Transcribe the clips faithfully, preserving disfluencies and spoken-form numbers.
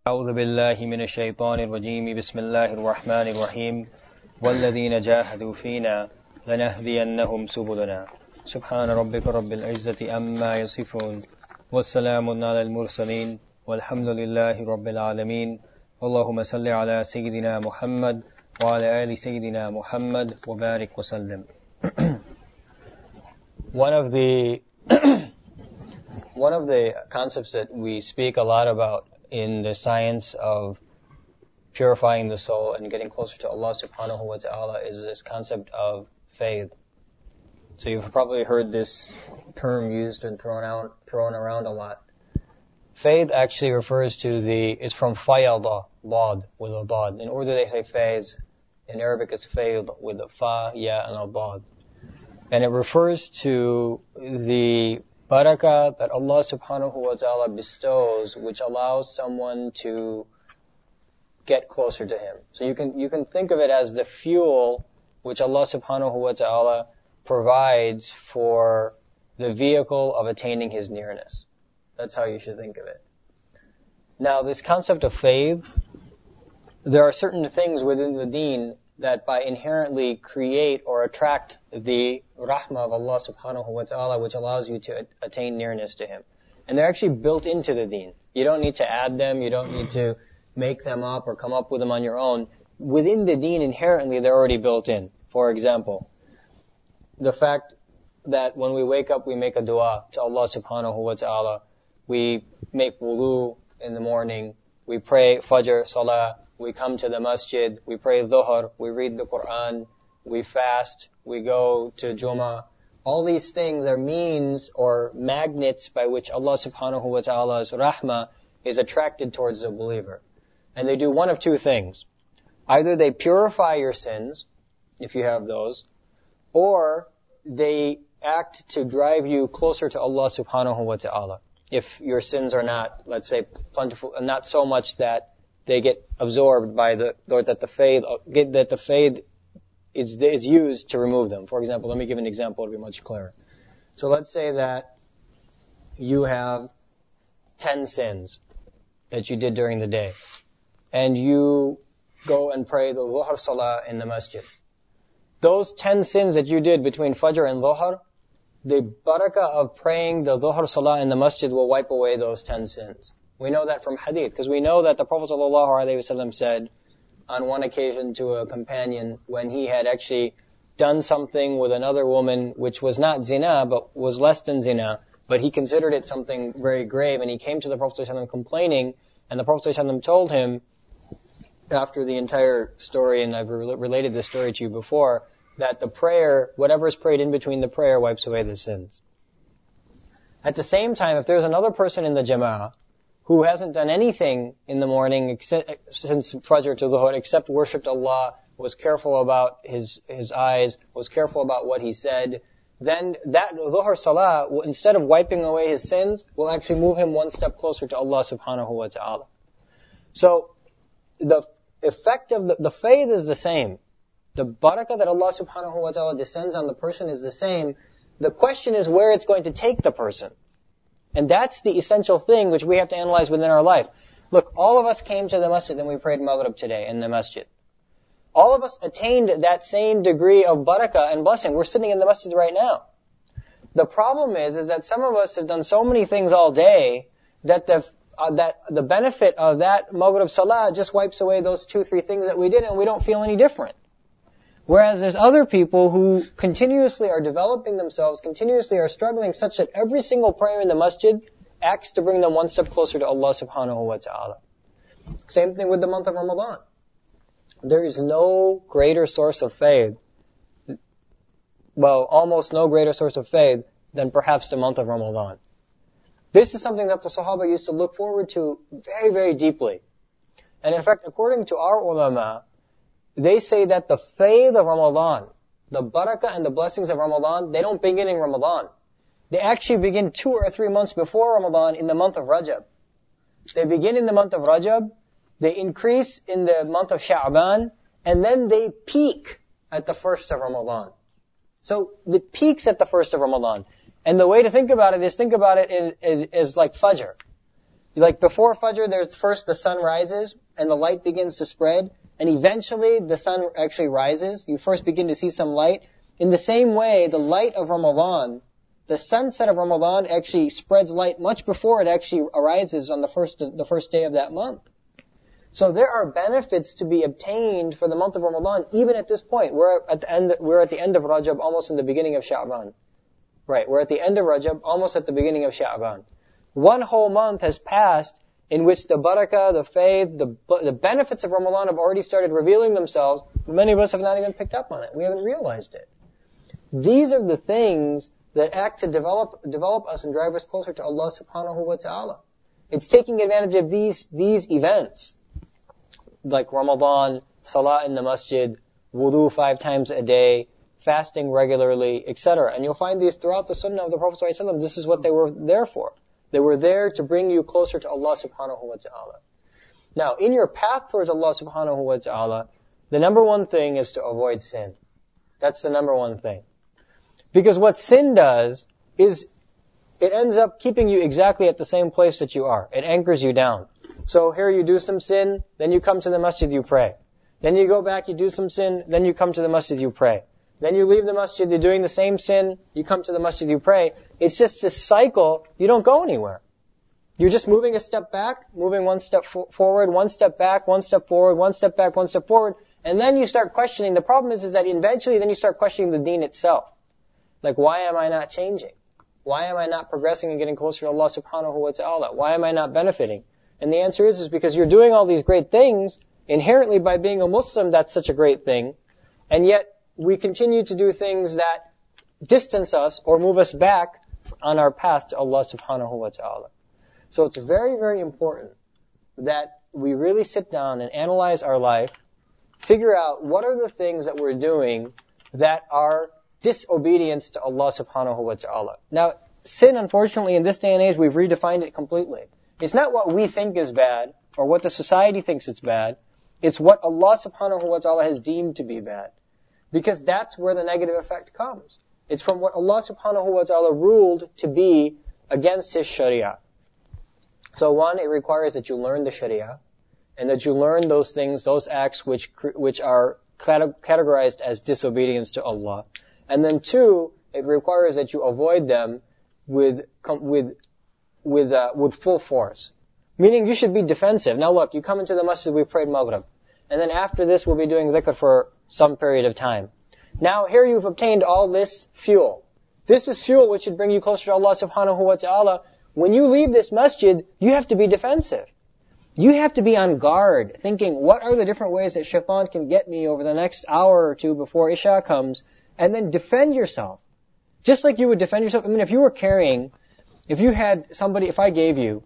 أعوذ بالله من الشيطان الرجيم بسم الله الرحمن الرحيم والذين جاهدوا فينا لنهدينهم سبلنا سبحان ربك رب العزة عما يصفون والسلام على المرسلين والحمد لله رب العالمين اللهم صل على سيدنا محمد وعلى آل سيدنا محمد وبارك وسلم. One of the one of the concepts that we speak a lot about in the science of purifying the soul and getting closer to Allah subhanahu wa ta'ala is this concept of faith. So you've probably heard this term used and thrown out, thrown around a lot. Faith actually refers to the, it's from fayada, dad, with a dad. In order they say faith, in Arabic it's faith with a fa, ya, and a dad. And it refers to the barakah that Allah subhanahu wa ta'ala bestows, which allows someone to get closer to Him. So you can, you can think of it as the fuel which Allah subhanahu wa ta'ala provides for the vehicle of attaining His nearness. That's how you should think of it. Now, this concept of faith, there are certain things within the deen that by inherently create or attract the rahmah of Allah subhanahu wa ta'ala, which allows you to attain nearness to Him. And they're actually built into the deen. You don't need to add them, you don't need to make them up or come up with them on your own. Within the deen, inherently, they're already built in. For example, the fact that when we wake up, we make a dua to Allah subhanahu wa ta'ala. We make wudu in the morning. We pray fajr, salah. We come to the masjid, we pray dhuhr, we read the Quran, we fast, we go to Jummah. All these things are means or magnets by which Allah subhanahu wa ta'ala's rahmah is attracted towards the believer. And they do one of two things. Either they purify your sins, if you have those, or they act to drive you closer to Allah subhanahu wa ta'ala. If your sins are not, let's say, plentiful, not so much that they get absorbed by the, or that the faith, that the faith is, is used to remove them. For example, let me give an example to be much clearer. So let's say that you have ten sins that you did during the day, and you go and pray the dhuhr salah in the masjid. Those ten sins that you did between fajr and dhuhr, the barakah of praying the dhuhr salah in the masjid will wipe away those ten sins. We know that from hadith, because we know that the Prophet ﷺ said on one occasion to a companion when he had actually done something with another woman which was not zina, but was less than zina, but he considered it something very grave, and he came to the Prophet ﷺ complaining, and the Prophet ﷺ told him, after the entire story, and I've re- related this story to you before, that the prayer, whatever is prayed in between the prayer, wipes away the sins. At the same time, if there's another person in the jama'ah who hasn't done anything in the morning except, since Fajr to Dhuhr except worshipped Allah, was careful about his his eyes, was careful about what he said, then that Dhuhr Salah, instead of wiping away his sins, will actually move him one step closer to Allah subhanahu wa ta'ala. So, the effect of the, the faith is the same. The barakah that Allah subhanahu wa ta'ala descends on the person is the same. The question is where it's going to take the person. And that's the essential thing which we have to analyze within our life. Look, all of us came to the masjid and we prayed Maghrib today in the masjid. All of us attained that same degree of barakah and blessing. We're sitting in the masjid right now. The problem is, is that some of us have done so many things all day that the, uh, that the benefit of that Maghrib Salah just wipes away those two, three things that we did, and we don't feel any different. Whereas there's other people who continuously are developing themselves, continuously are struggling such that every single prayer in the masjid acts to bring them one step closer to Allah subhanahu wa ta'ala. Same thing with the month of Ramadan. There is no greater source of faith, well, almost no greater source of faith than perhaps the month of Ramadan. This is something that the Sahaba used to look forward to very, very deeply. And in fact, according to our ulama, they say that the faith of Ramadan, the barakah and the blessings of Ramadan, they don't begin in Ramadan. They actually begin two or three months before Ramadan in the month of Rajab. They begin in the month of Rajab, they increase in the month of Sha'ban, and then they peak at the first of Ramadan. So the peaks at the first of Ramadan. And the way to think about it is think about it in, in, as like Fajr. Like before Fajr, there's first the sun rises and the light begins to spread, and eventually the sun actually rises. You first begin to see some light. In the same way, the light of Ramadan, the sunset of Ramadan actually spreads light much before it actually arises on the first the first day of that month. So there are benefits to be obtained for the month of Ramadan, even at this point. We're at the end, we're at the end of Rajab, almost in the beginning of Sha'ban. Right, we're at the end of Rajab, almost at the beginning of Sha'ban. One whole month has passed in which the barakah, the faith, the, the benefits of Ramadan have already started revealing themselves. Many of us have not even picked up on it. We haven't realized it. These are the things that act to develop, develop us and drive us closer to Allah subhanahu wa ta'ala. It's taking advantage of these, these events, like Ramadan, salah in the masjid, wudu five times a day, fasting regularly, et cetera. And you'll find these throughout the sunnah of the Prophet ﷺ. This is what they were there for. They were there to bring you closer to Allah subhanahu wa ta'ala. Now, in your path towards Allah subhanahu wa ta'ala, the number one thing is to avoid sin. That's the number one thing. Because what sin does is it ends up keeping you exactly at the same place that you are. It anchors you down. So here you do some sin, then you come to the masjid, you pray. Then you go back, you do some sin, then you come to the masjid, you pray. Then you leave the masjid, you're doing the same sin, you come to the masjid, you pray. It's just this cycle, you don't go anywhere. You're just moving a step back, moving one step fo- forward, one step back, one step forward, one step back, one step forward, and then you start questioning. The problem is, is that eventually then you start questioning the deen itself. Like, why am I not changing? Why am I not progressing and getting closer to Allah subhanahu wa ta'ala? Why am I not benefiting? And the answer is, is because you're doing all these great things, inherently by being a Muslim, that's such a great thing, and yet we continue to do things that distance us or move us back on our path to Allah subhanahu wa ta'ala. So it's very, very important that we really sit down and analyze our life, figure out what are the things that we're doing that are disobedience to Allah subhanahu wa ta'ala. Now, sin, unfortunately, in this day and age, we've redefined it completely. It's not what we think is bad, or what the society thinks it's bad. It's what Allah subhanahu wa ta'ala has deemed to be bad. Because that's where the negative effect comes. It's from what Allah subhanahu wa ta'ala ruled to be against His sharia. So one, it requires that you learn the sharia, and that you learn those things, those acts which which are categorized as disobedience to Allah. And then two, it requires that you avoid them with with with uh, with full force. Meaning you should be defensive. Now look, you come into the masjid, we prayed Maghrib. And then after this, we'll be doing dhikr for some period of time. Now here you've obtained all this fuel. This is fuel which should bring you closer to Allah subhanahu wa ta'ala. When you leave this masjid, you have to be defensive. You have to be on guard, thinking, what are the different ways that shaitan can get me over the next hour or two before Isha comes, and then defend yourself. Just like you would defend yourself. I mean, if you were carrying, if you had somebody, if I gave you,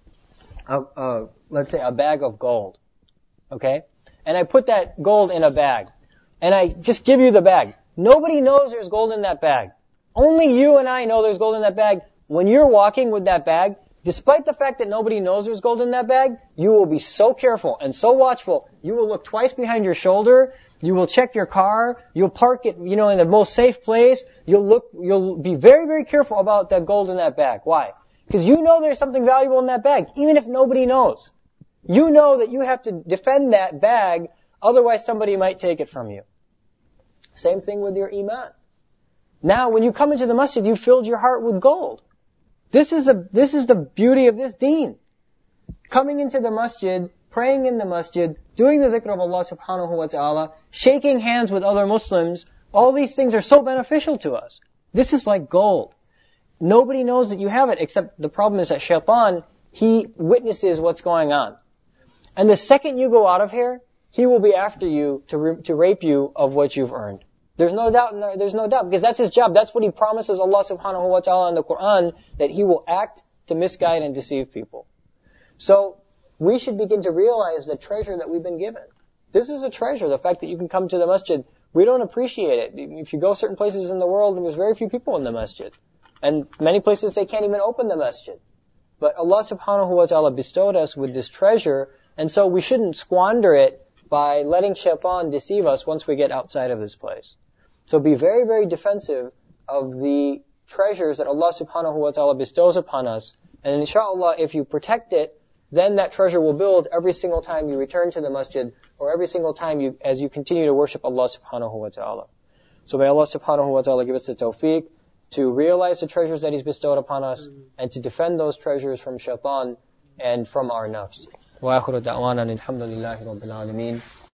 a, a, let's say a bag of gold, okay? And I put that gold in a bag, and I just give you the bag. Nobody knows there's gold in that bag. Only you and I know there's gold in that bag. When you're walking with that bag, despite the fact that nobody knows there's gold in that bag, you will be so careful and so watchful. You will look twice behind your shoulder. You will check your car. You'll park it, you know, in the most safe place. You'll look, you'll be very, very careful about that gold in that bag. Why? Because you know there's something valuable in that bag, even if nobody knows. You know that you have to defend that bag, otherwise somebody might take it from you. Same thing with your iman. Now, when you come into the masjid, you filled your heart with gold. This is a, this is the beauty of this deen. Coming into the masjid, praying in the masjid, doing the dhikr of Allah subhanahu wa ta'ala, shaking hands with other Muslims, all these things are so beneficial to us. This is like gold. Nobody knows that you have it, except the problem is that shaitan, he witnesses what's going on. And the second you go out of here, he will be after you to, re- to rape you of what you've earned. There's no doubt, no, there's no doubt, because that's his job. That's what he promises Allah subhanahu wa ta'ala in the Quran, that he will act to misguide and deceive people. So, we should begin to realize the treasure that we've been given. This is a treasure, the fact that you can come to the masjid. We don't appreciate it. If you go certain places in the world, there's very few people in the masjid. And many places they can't even open the masjid. But Allah subhanahu wa ta'ala bestowed us with this treasure, and so we shouldn't squander it by letting shaitan deceive us once we get outside of this place. So be very, very defensive of the treasures that Allah subhanahu wa ta'ala bestows upon us, And inshallah, if you protect it, then that treasure will build every single time you return to the masjid, or every single time you, as you continue to worship Allah subhanahu wa ta'ala. So may Allah subhanahu wa ta'ala give us the tawfiq to realize the treasures that He's bestowed upon us, and to defend those treasures from shaitan and from our nafs. Wa akhiru da'wana alhamdulillahi rabbil alameen.